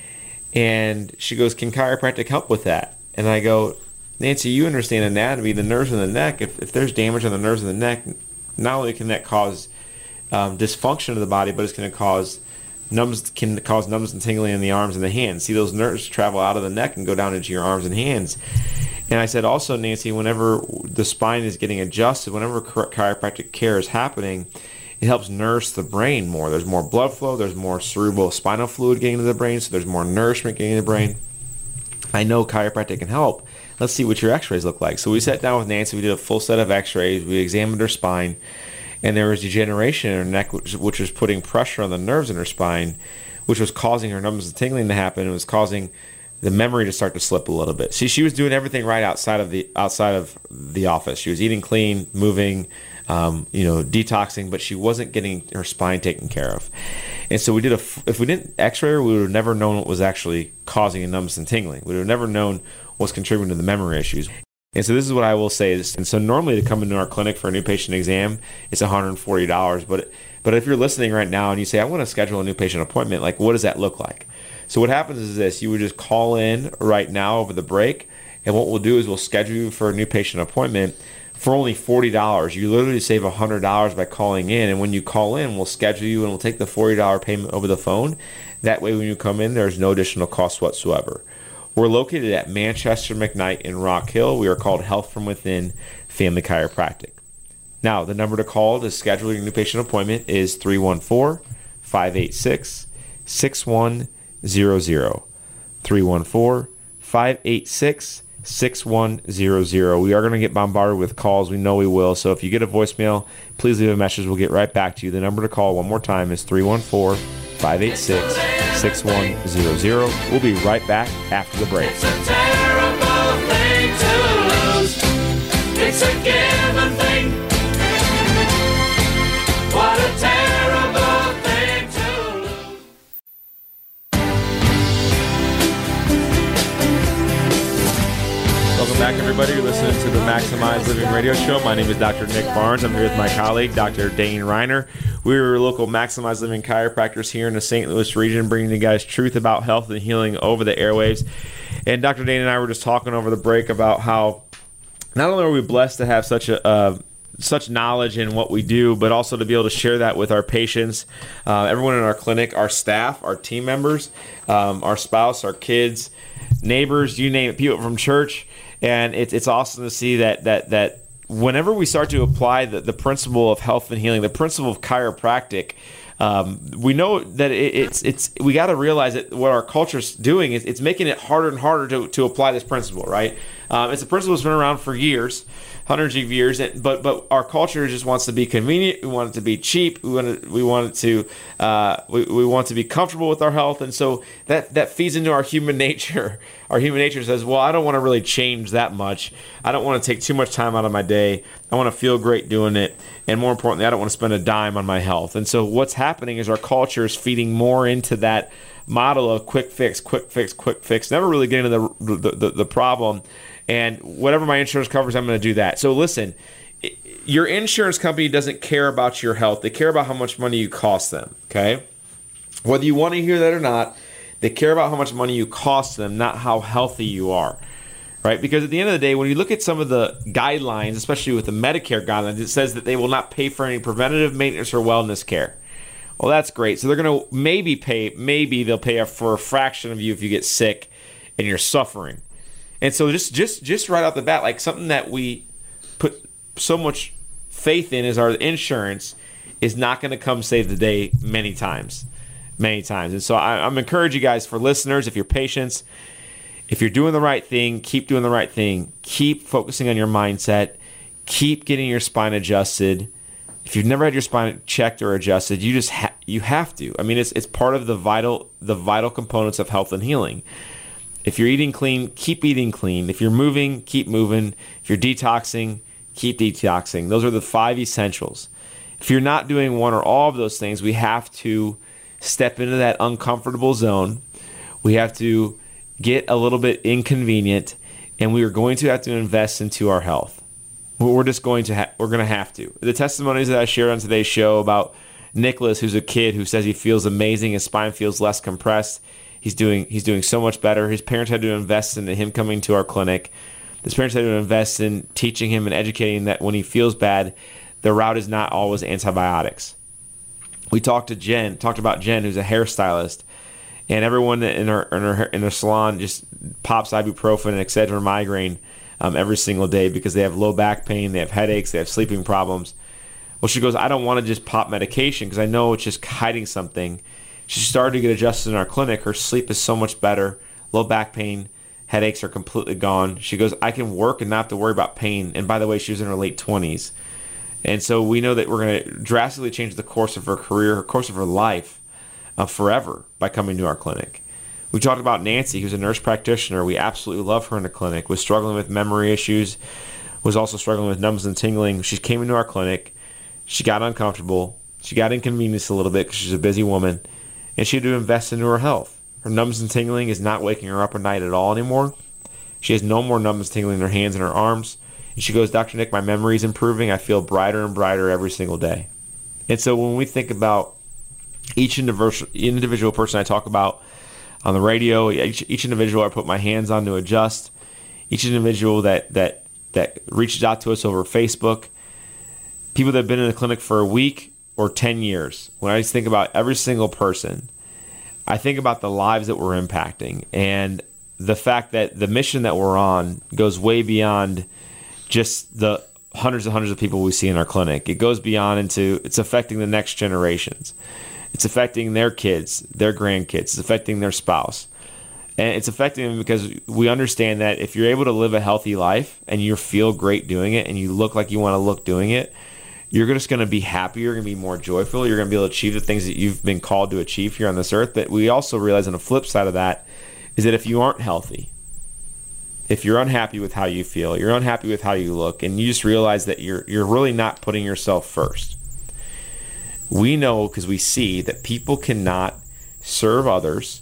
And she goes, can chiropractic help with that? And I go, Nancy, you understand anatomy, the nerves in the neck. If there's damage on the nerves in the neck, not only can that cause dysfunction of the body, but it's going to cause numbness and tingling in the arms and the hands. See, those nerves travel out of the neck and go down into your arms and hands. And I said also, Nancy, whenever the spine is getting adjusted, whenever chiropractic care is happening, it helps nurse the brain more. There's more blood flow. There's more cerebral spinal fluid getting to the brain, so there's more nourishment getting to the brain. I know chiropractic can help. Let's see what your x-rays look like. So we sat down with Nancy. We did a full set of x-rays. We examined her spine, and there was degeneration in her neck, which was putting pressure on the nerves in her spine, which was causing her numbness and tingling to happen. It was causing the memory to start to slip a little bit. See, she was doing everything right outside of the office. She was eating clean, moving, detoxing, but she wasn't getting her spine taken care of. And so if we didn't x-ray her, we would have never known what was actually causing a numbness and tingling. We would have never known what's contributing to the memory issues. And so this is what I will say. And so normally to come into our clinic for a new patient exam, it's $140. But if you're listening right now and you say, I want to schedule a new patient appointment, like what does that look like? So what happens is this. You would just call in right now over the break, and what we'll do is we'll schedule you for a new patient appointment for only $40. You literally save $100 by calling in, and when you call in, we'll schedule you and we'll take the $40 payment over the phone. That way when you come in, there's no additional cost whatsoever. We're located at Manchester McKnight in Rock Hill. We are called Health from Within Family Chiropractic. Now, the number to call to schedule your new patient appointment is 314-586-6786. 314-586-6100. 314-586-6100. We are going to get bombarded with calls. We know we will. So if you get a voicemail, please leave a message. We'll get right back to you. The number to call one more time is 314-586-6100. We'll be right back after the break. It's a terrible thing to lose. It's a given thing. What a terrible thing to lose. Welcome back, everybody. You're listening to the Maximize Living Radio Show. My name is Dr. Nick Barnes. I'm here with my colleague, Dr. Dane Reiner. We're local Maximize Living chiropractors here in the St. Louis region, bringing you guys truth about health and healing over the airwaves. And Dr. Dane and I were just talking over the break about how not only are we blessed to have such knowledge in what we do, but also to be able to share that with our patients, everyone in our clinic, our staff, our team members, our spouse, our kids, neighbors, you name it, people from church. And it's awesome to see that whenever we start to apply the principle of health and healing, the principle of chiropractic, we know that it's we got to realize that what our culture's doing is it's making it harder and harder to apply this principle, right? It's a principle that's been around for years, hundreds of years, but our culture just wants to be convenient. We want it to be cheap. We want it to be comfortable with our health, and so that feeds into our human nature. Our human nature says, well, I don't want to really change that much. I don't want to take too much time out of my day. I want to feel great doing it, and more importantly, I don't want to spend a dime on my health. And so what's happening is our culture is feeding more into that model of quick fix, never really getting into the problem. And whatever my insurance covers, I'm going to do that. So listen, your insurance company doesn't care about your health. They care about how much money you cost them, okay? Whether you want to hear that or not, they care about how much money you cost them, not how healthy you are, right? Because at the end of the day, when you look at some of the guidelines, especially with the Medicare guidelines, it says that they will not pay for any preventative maintenance or wellness care. Well, that's great. So they're going to maybe they'll pay for a fraction of you if you get sick and you're suffering. And so just right off the bat, like something that we put so much faith in is our insurance is not going to come save the day many times. And so I'm encouraging you guys, for listeners, if you're patients, if you're doing the right thing, keep doing the right thing. Keep focusing on your mindset. Keep getting your spine adjusted. If you've never had your spine checked or adjusted, you just you have to. I mean, it's part of the vital components of health and healing. If you're eating clean, keep eating clean. If you're moving, keep moving. If you're detoxing, keep detoxing. Those are the 5 essentials. If you're not doing one or all of those things, we have to step into that uncomfortable zone. We have to get a little bit inconvenient, and we are going to have to invest into our health. We're just going to we're going to have to. The testimonies that I shared on today's show about Nicholas, who's a kid who says he feels amazing, his spine feels less compressed. He's doing so much better. His parents had to invest into him coming to our clinic. His parents had to invest in teaching him and educating that when he feels bad, the route is not always antibiotics. We talked about Jen, who's a hairstylist, and everyone in her salon just pops ibuprofen and Excedrin migraine every single day because they have low back pain, they have headaches, they have sleeping problems. Well, she goes, I don't want to just pop medication because I know it's just hiding something. She started to get adjusted in our clinic. Her sleep is so much better. Low back pain, headaches are completely gone. She goes, I can work and not have to worry about pain. And by the way, she was in her late 20s. And so we know that we're going to drastically change the course of her career, the course of her life forever by coming to our clinic. We talked about Nancy, who's a nurse practitioner. We absolutely love her in the clinic. Was struggling with memory issues, was also struggling with numbness and tingling. She came into our clinic. She got uncomfortable. She got inconvenienced a little bit because she's a busy woman. And she had to invest into her health. Her numbness and tingling is not waking her up at night at all anymore. She has no more numbness and tingling in her hands and her arms. And she goes, Dr. Nick, my memory is improving. I feel brighter and brighter every single day. And so when we think about each individual person I talk about on the radio, each individual I put my hands on to adjust, each individual that reaches out to us over Facebook, people that have been in the clinic for a week or 10 years, when I just think about every single person, I think about the lives that we're impacting and the fact that the mission that we're on goes way beyond just the hundreds and hundreds of people we see in our clinic. It goes beyond into it's affecting the next generations. It's affecting their kids, their grandkids. It's affecting their spouse. And it's affecting them because we understand that if you're able to live a healthy life and you feel great doing it and you look like you want to look doing it, you're just going to be happier, you're going to be more joyful, you're going to be able to achieve the things that you've been called to achieve here on this earth. But we also realize on the flip side of that is that if you aren't healthy, if you're unhappy with how you feel, you're unhappy with how you look, and you just realize that you're really not putting yourself first. We know, because we see, that people cannot serve others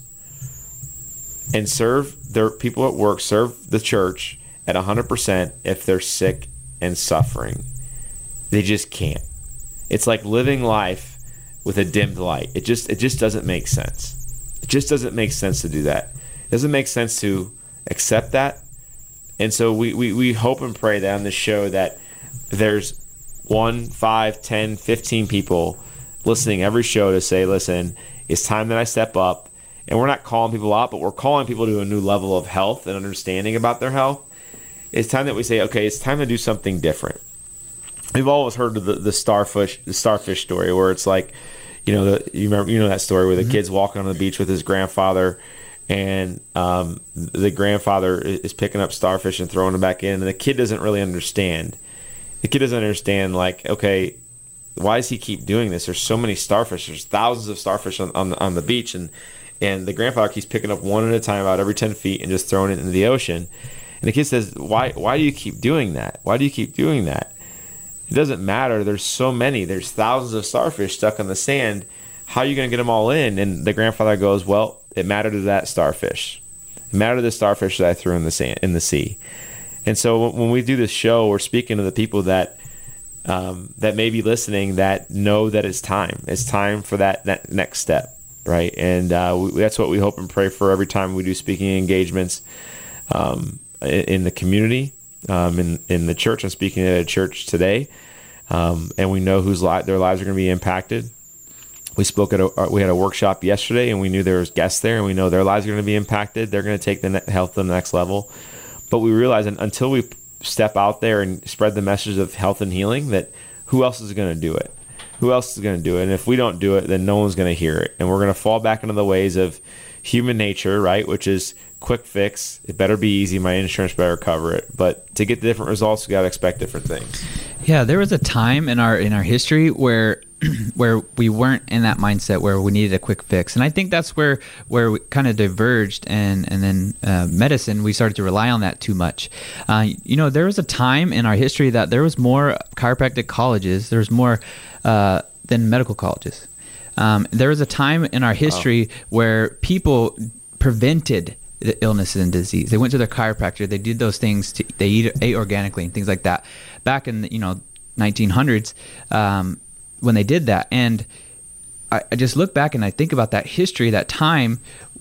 and serve their people at work, serve the church at 100% if they're sick and suffering. They just can't. It's like living life with a dimmed light. It just doesn't make sense. It just doesn't make sense to do that. It doesn't make sense to accept that. And so we hope and pray that on this show that there's 1, 5, 10, 15 people listening every show to say, listen, it's time that I step up. And we're not calling people out, but we're calling people to a new level of health and understanding about their health. It's time that we say, okay, it's time to do something different. We've always heard of the starfish story, where it's like, you know that story where the kid's walking on the beach with his grandfather, and the grandfather is picking up starfish and throwing them back in, and the kid doesn't really understand. The kid doesn't understand, like, okay, why does he keep doing this? There's so many starfish. There's thousands of starfish on the beach, and the grandfather keeps picking up one at a time about every 10 feet and just throwing it into the ocean. And the kid says, why do you keep doing that? Why do you keep doing that? It doesn't matter. There's so many. There's thousands of starfish stuck on the sand. How are you going to get them all in? And the grandfather goes, well, it mattered to that starfish. It mattered to the starfish that I threw in the sea. And so when we do this show, we're speaking to the people that may be listening, that know that it's time. It's time for that next step, right? And that's what we hope and pray for every time we do speaking engagements in the community. In the church. I'm speaking at a church today, and we know their lives are going to be impacted. We had a workshop yesterday, and we knew there was guests there, and we know their lives are going to be impacted. They're going to take the health to the next level. But we realize that until we step out there and spread the message of health and healing, that who else is going to do it? Who else is going to do it? And if we don't do it, then no one's going to hear it. And we're going to fall back into the ways of human nature, right? Which is quick fix. It better be easy. My insurance better cover it. But to get the different results, we got to expect different things. Yeah, there was a time in our history where we weren't in that mindset where we needed a quick fix, and I think that's where we kind of diverged, and then medicine, we started to rely on that too much. There was a time in our history that there was more chiropractic colleges. There was more than medical colleges. There was a time in our history where people prevented the illness and disease. They went to their chiropractor. They did those things. They ate organically and things like that. Back in the 1900s, when they did that, and I just look back and I think about that history, that time.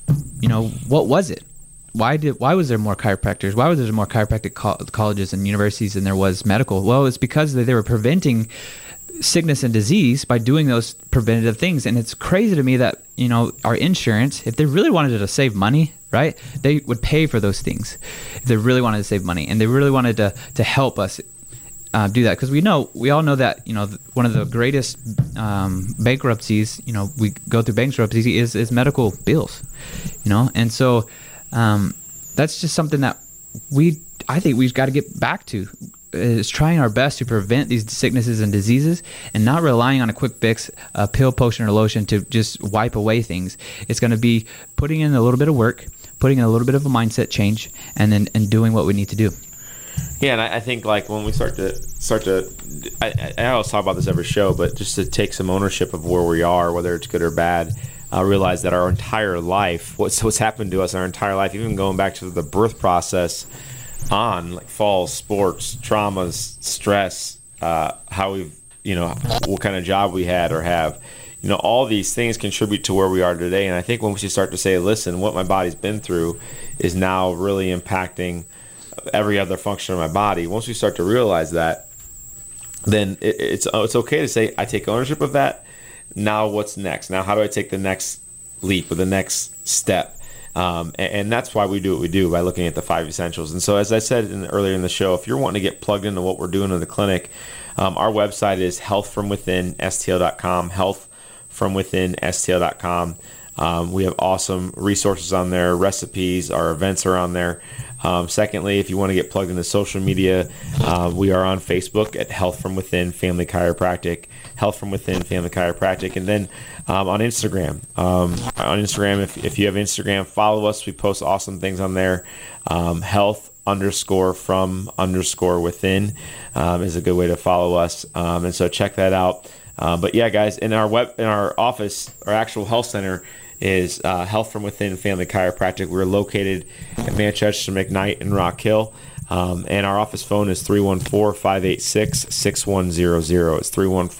What was it? Why was there more chiropractors? Why was there more chiropractic colleges and universities than there was medical? Well, it's because they were preventing sickness and disease by doing those preventative things. And it's crazy to me that our insurance, if they really wanted to save money, right, they would pay for those things if they really wanted to save money, and they really wanted to help us do that, because we all know that one of the greatest bankruptcies, we go through bankruptcy is medical bills, and so that's just something that I think we've got to get back to, is trying our best to prevent these sicknesses and diseases, and not relying on a quick fix, a pill, potion, or lotion to just wipe away things. It's going to be putting in a little bit of work, putting in a little bit of a mindset change, and doing what we need to do. Yeah, and I think, like, when we start to I always talk about this every show, but just to take some ownership of where we are, whether it's good or bad, realize that our entire life, what's happened to us our entire life, even going back to the birth process, on like falls, sports, traumas, stress, how we've, what kind of job we had or have, all these things contribute to where we are today. And I think when we should start to say, listen, what my body's been through is now really impacting every other function of my body. Once we start to realize that, then it's okay to say, I take ownership of that. Now what's next? Now how do I take the next leap or the next step? And that's why we do what we do, by looking at the 5 essentials. And so, as I said earlier in the show, if you're wanting to get plugged into what we're doing in the clinic, our website is healthfromwithinstl.com, healthfromwithinstl.com. We have awesome resources on there, recipes, our events are on there. Secondly, if you want to get plugged into social media, we are on Facebook at Health From Within Family Chiropractic, Health From Within Family Chiropractic, and then on Instagram. If you have Instagram, follow us. We post awesome things on there. Health_from_within is a good way to follow us, and so check that out. But yeah, guys, in our office, our actual health center is Health From Within Family Chiropractic. We're located at Manchester McKnight and Rock Hill. And our office phone is 314-586-6100. It's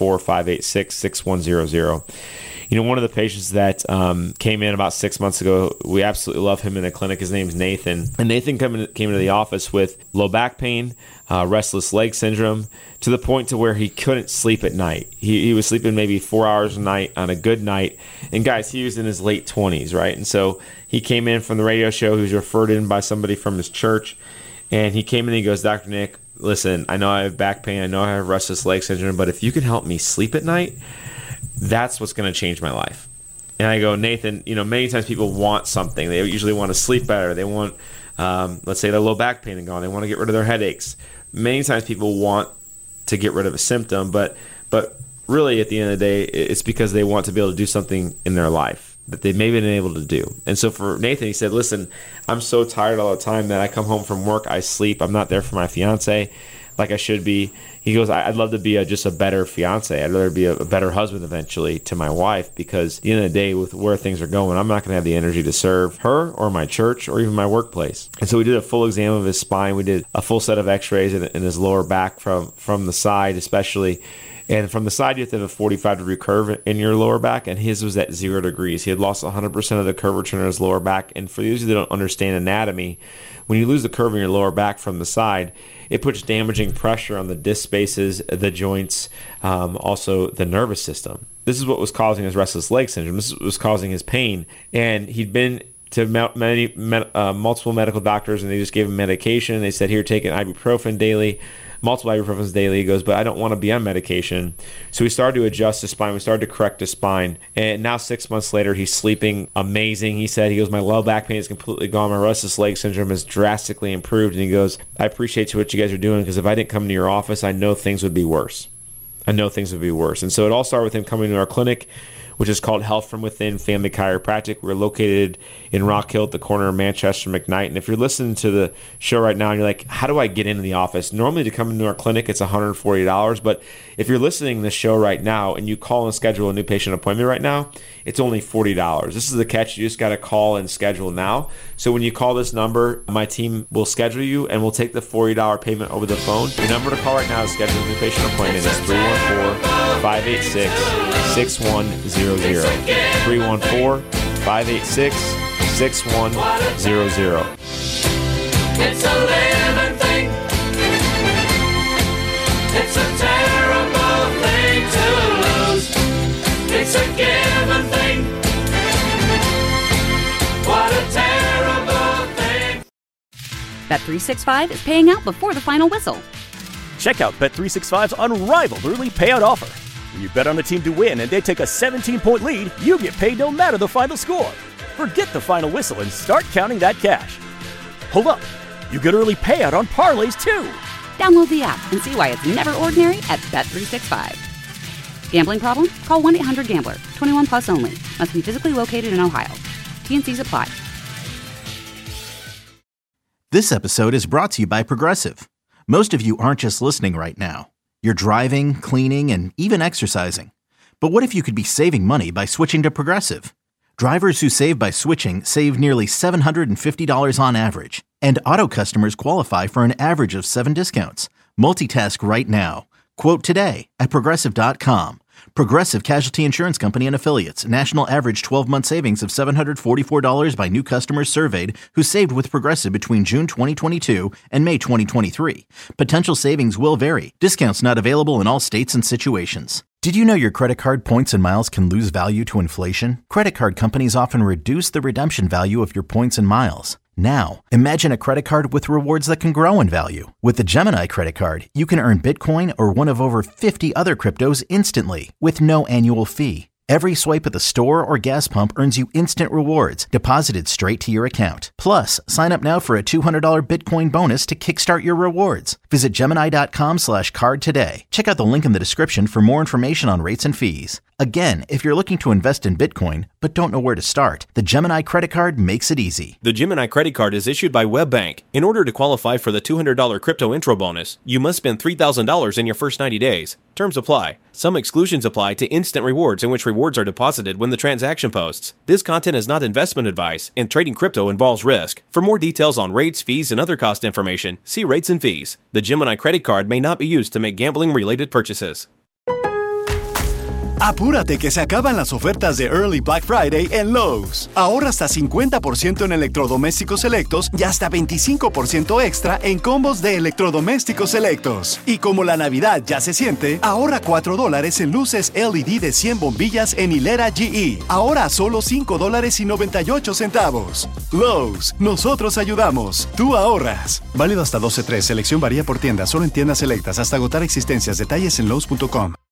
314-586-6100. You know, one of the patients that came in about 6 months ago, we absolutely love him in the clinic. His name's Nathan. And Nathan came into the office with low back pain, restless leg syndrome, to the point to where he couldn't sleep at night. He was sleeping maybe 4 hours a night on a good night. And guys, he was in his late 20s, right? And so he came in from the radio show. He was referred in by somebody from his church. And he came in and he goes, Dr. Nick, listen, I know I have back pain. I know I have restless leg syndrome. But if you can help me sleep at night, that's what's going to change my life. And I go, Nathan, you know, many times people want something. They usually want to sleep better. They want, let's say, their low back pain and gone. They want to get rid of their headaches. Many times people want to get rid of a symptom, but really at the end of the day, it's because they want to be able to do something in their life that they've maybe been able to do. And so for Nathan, he said, listen, I'm so tired all the time that I come home from work, I sleep, I'm not there for my fiance like I should be. He goes, I'd love to be just a better fiance. I'd rather be a better husband eventually to my wife, because at the end of the day, with where things are going, I'm not going to have the energy to serve her or my church or even my workplace. And so we did a full exam of his spine. We did a full set of x-rays in his lower back from the side especially. And from the side, you have to have a 45-degree curve in your lower back, and his was at 0 degrees. He had lost 100% of the curvature in his lower back. And for those of you that don't understand anatomy, when you lose the curve in your lower back from the side, it puts damaging pressure on the disc spaces, the joints, also the nervous system. This is what was causing his restless leg syndrome. This was causing his pain. And he'd been to multiple medical doctors, and they just gave him medication. They said, here, take an ibuprofen daily. Multiple ibuprofens daily. He goes, but I don't want to be on medication. So we started to adjust his spine. We started to correct his spine. And now 6 months later, he's sleeping amazing. He goes, my low back pain is completely gone. My restless leg syndrome has drastically improved. And he goes, I appreciate what you guys are doing, because if I didn't come to your office, I know things would be worse. And so it all started with him coming to our clinic, which is called Health From Within Family Chiropractic. We're located in Rock Hill at the corner of Manchester McKnight. And if you're listening to the show right now and you're like, how do I get into the office? Normally to come into our clinic, it's $140. But if you're listening to this show right now and you call and schedule a new patient appointment right now, it's only $40. This is the catch. You just got to call and schedule now. So when you call this number, my team will schedule you and we'll take the $40 payment over the phone. The number to call right now to schedule a new patient appointment is 314-586-6100. 314-586-6100. It's a living thing. It's a terrible thing to lose. It's a given thing. What a terrible thing. Bet365 is paying out before the final whistle. Check out Bet365's unrivaled early payout offer. When you bet on a team to win and they take a 17-point lead, you get paid no matter the final score. Forget the final whistle and start counting that cash. Hold up. You get early payout on parlays, too. Download the app and see why it's never ordinary at Bet365. Gambling problem? Call 1-800-GAMBLER. 21 plus only. Must be physically located in Ohio. T&Cs apply. This episode is brought to you by Progressive. Most of you aren't just listening right now. You're driving, cleaning, and even exercising. But what if you could be saving money by switching to Progressive? Drivers who save by switching save nearly $750 on average. And auto customers qualify for an average of 7 discounts. Multitask right now. Quote today at Progressive.com. Progressive Casualty Insurance Company and Affiliates. National average 12-month savings of $744 by new customers surveyed who saved with Progressive between June 2022 and May 2023. Potential savings will vary. Discounts not available in all states and situations. Did you know your credit card points and miles can lose value to inflation? Credit card companies often reduce the redemption value of your points and miles. Now, imagine a credit card with rewards that can grow in value. With the Gemini credit card, you can earn Bitcoin or one of over 50 other cryptos instantly with no annual fee. Every swipe at the store or gas pump earns you instant rewards deposited straight to your account. Plus, sign up now for a $200 Bitcoin bonus to kickstart your rewards. Visit Gemini.com/card today. Check out the link in the description for more information on rates and fees. Again, if you're looking to invest in Bitcoin but don't know where to start, the Gemini credit card makes it easy. The Gemini credit card is issued by WebBank. In order to qualify for the $200 crypto intro bonus, you must spend $3,000 in your first 90 days. Terms apply. Some exclusions apply to instant rewards in which rewards are deposited when the transaction posts. This content is not investment advice, and trading crypto involves risk. For more details on rates, fees, and other cost information, see rates and fees. The Gemini credit card may not be used to make gambling-related purchases. Apúrate que se acaban las ofertas de Early Black Friday en Lowe's. Ahorra hasta 50% en electrodomésticos selectos y hasta 25% extra en combos de electrodomésticos selectos. Y como la Navidad ya se siente, ahorra $4 en luces LED de 100 bombillas en hilera GE. Ahora solo $5.98. Lowe's, nosotros ayudamos, tú ahorras. Válido hasta 12/3, selección varía por tienda, solo en tiendas selectas hasta agotar existencias. Detalles en Lowe's.com.